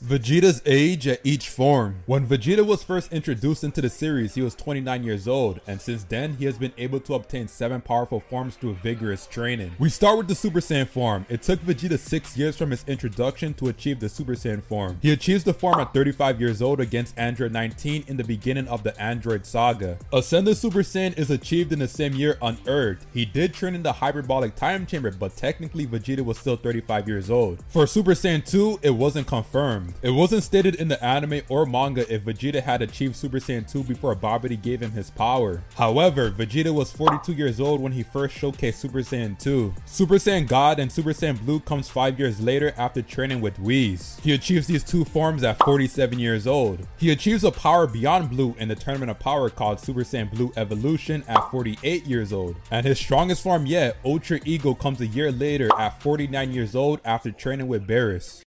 Vegeta's age at each form. When Vegeta was first introduced into the series, he was 29 years old, and since then, he has been able to obtain 7 powerful forms through vigorous training. We start with the Super Saiyan form. It took Vegeta 6 years from his introduction to achieve the Super Saiyan form. He achieves the form at 35 years old against Android 19 in the beginning of the Android saga. Ascended Super Saiyan is achieved in the same year on Earth. He did train in the hyperbolic time chamber, but technically Vegeta was still 35 years old. For Super Saiyan 2, it wasn't confirmed. It wasn't stated in the anime or manga if Vegeta had achieved Super Saiyan 2 before Babidi gave him his power. However, Vegeta was 42 years old when he first showcased Super Saiyan 2. Super Saiyan God and Super Saiyan Blue comes 5 years later after training with Whis. He achieves these two forms at 47 years old. He achieves a power beyond Blue in the Tournament of Power called Super Saiyan Blue Evolution at 48 years old. And his strongest form yet, Ultra Ego, comes a year later at 49 years old after training with Beerus.